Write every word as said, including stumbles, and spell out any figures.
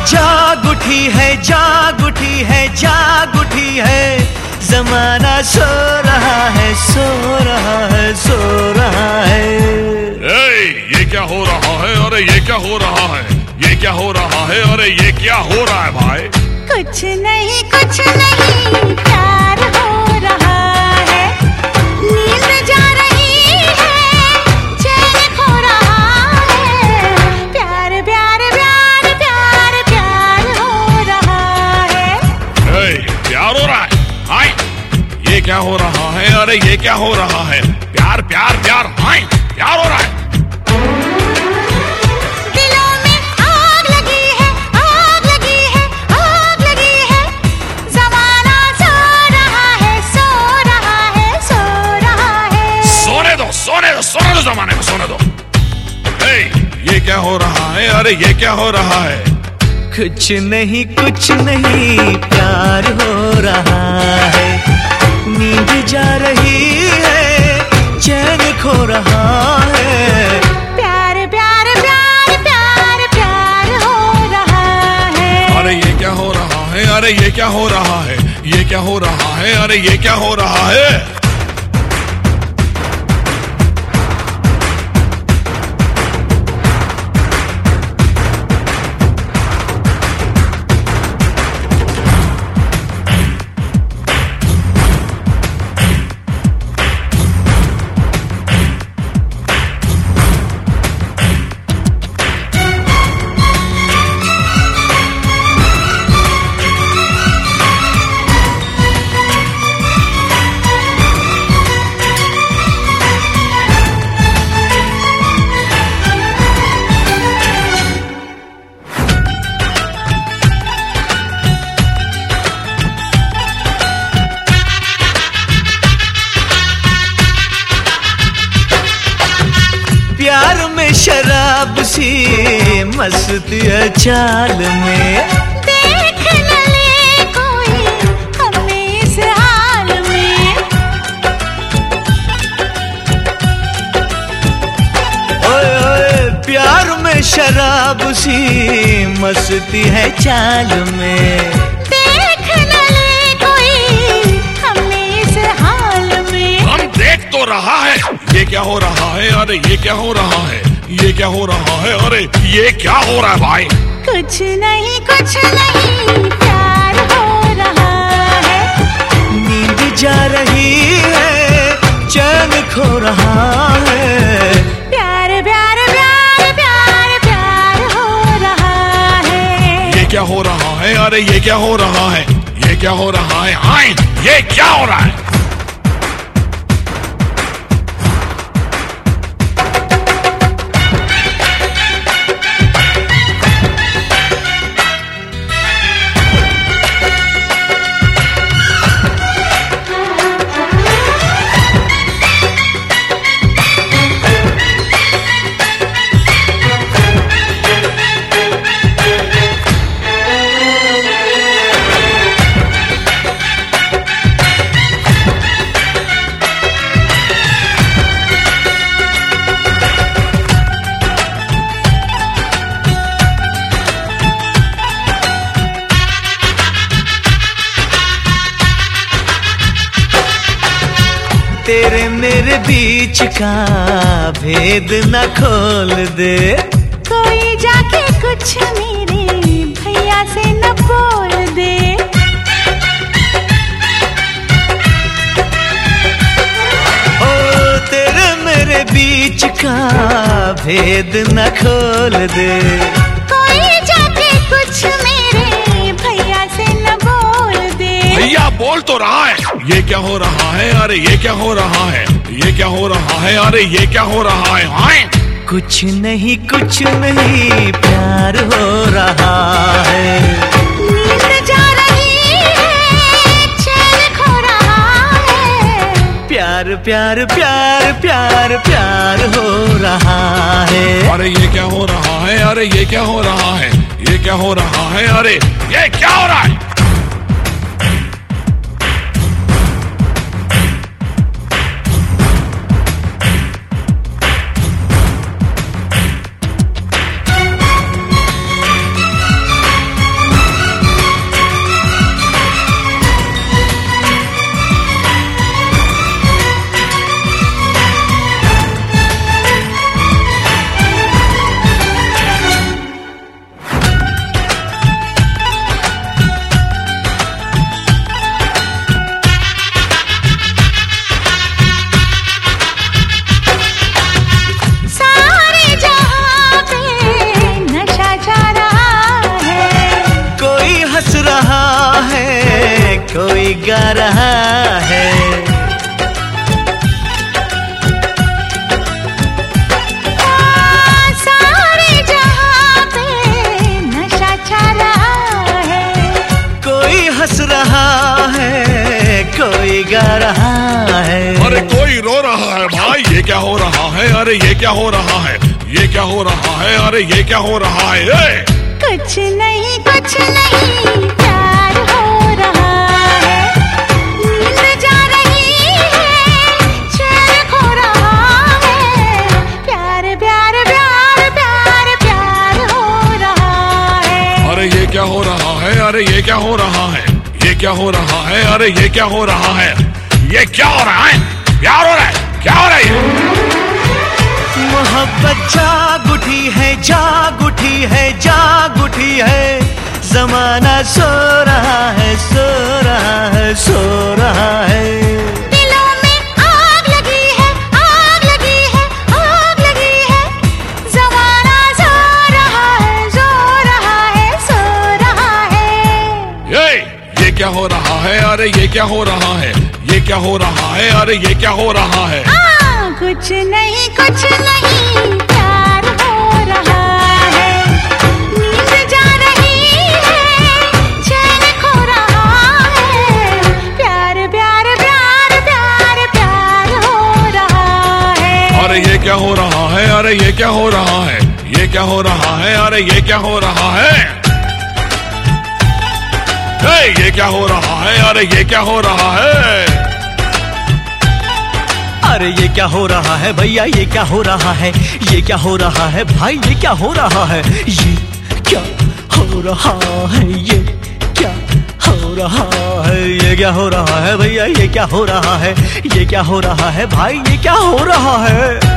जाग उठी है जाग उठी है जाग उठी है, जमाना सो रहा है सो रहा है सो रहा है। ए, ये क्या हो रहा है? अरे ये क्या हो रहा है? ये क्या हो रहा है? अरे ये क्या हो रहा है भाई? कुछ नहीं कुछ नहीं, प्यार हो रहा है, नींद जा रही है, चैन खो रहा है, प्यार प्यार प्यार प्यार प्यार हो रहा है। ए, प्यार हो रहा है? हाय, ये क्या हो रहा है? अरे ये क्या हो रहा है? प्यार प्यार प्यार, हाय, प्यार हो रहा है। दिलों में आग लगी है, आग लगी है, आग लगी है, ज़माना सो रहा है, सो रहा है, सो रहा है। सोने दो, सोने दो, सोने दो, जमाने को सोने दो। ए, ये क्या हो रहा है? अरे ये क्या हो रहा है? कुछ नहीं कुछ नहीं, प्यार हो रहा है, नींद जा रही है, चैन खो रहा है, प्यार प्यार प्यार प्यार प्यार हो रहा है। अरे ये क्या हो रहा है? अरे ये क्या हो रहा है? ये क्या हो रहा है? अरे ये क्या हो रहा है? प्यार में शराब सी मस्ती है चाल में, देख न ले कोई हमें इस हाल में। ओए ओए प्यार में शराब सी मस्ती है चाल में, देख न ले कोई हमें इस हाल में। हम देख तो रहा है, ये क्या हो रहा है? अरे ये क्या हो रहा है? ये क्या हो रहा है? अरे ये क्या हो रहा है भाई? कुछ नहीं कुछ नहीं, प्यार हो रहा है, नींद जा रही है, चैन खो रहा है, प्यार प्यार प्यार प्यार प्यार हो रहा है। ये क्या हो रहा है? अरे ये क्या हो रहा है? ये क्या हो रहा है? हाय, ये क्या हो रहा है? तेरे मेरे बीच का भेद न खोल दे, कोई जाके कुछ मेरे भैया से न बोल दे। ओ तेरे मेरे बीच का भेद न खोल दे, कोई जाके कुछ मेरे भैया से न बोल दे। भैया बोल तो रहा है। ये क्या हो रहा है? अरे ये क्या हो रहा है? ये क्या हो रहा है? अरे ये क्या हो रहा है? हाय, कुछ नहीं कुछ नहीं, प्यार हो रहा है, नींद जा रही है, चैन खो रहा है, प्यार प्यार प्यार प्यार प्यार हो रहा है। अरे ये क्या हो रहा है? अरे ये क्या हो रहा है? ये क्या हो रहा है? अरे ये क्या हो रहा है? गा रहा है। अरे कोई रो रहा है भाई, ये क्या हो रहा है? अरे ये क्या हो रहा है? ये क्या हो रहा है? अरे ये क्या हो रहा है? ए! कुछ नहीं कुछ नहीं प्यार हो रहा है, नींद जा रही है, चैन खो रहा है, प्यार प्यार प्यार प्यार प्यार हो रहा है। अरे ये क्या हो रहा है? अरे ये क्या हो रहा है? ये क्या हो रहा है? अरे ये क्या हो रहा है? ये क्या हो रहा है? प्यार हो रहा है? क्या हो रहा है? मोहब्बत जाग उठी है, जाग उठी है, जाग उठी है, जमाना सो रहा है, सो रहा है, सो रहा है। दिलों में आग लगी है, आग लगी है, आग लगी है, जमाना सो रहा है, सो रहा है, सो रहा है। ये ये क्या हो रहा है? अरे ये क्या हो रहा है? ये क्या हो रहा है? अरे ये क्या हो रहा है? आ, कुछ नहीं कुछ नहीं प्यार हो रहा है, नींद जा रही है, चैन खो रहा है, प्यार प्यार प्यार प्यार प्यार हो रहा है। अरे ये क्या हो रहा है? अरे ये क्या हो रहा है? ये क्या हो रहा है? अरे ये क्या हो रहा है? हे, ये क्या हो रहा है? अरे ये क्या हो रहा है? अरे ये क्या हो रहा है भैया, ये क्या हो रहा है? ये क्या हो रहा है भाई, ये क्या हो रहा है? ये क्या हो रहा है? ये क्या हो रहा है? ये क्या हो रहा है भैया, ये क्या हो रहा है? ये क्या हो रहा है भाई, ये क्या हो रहा है?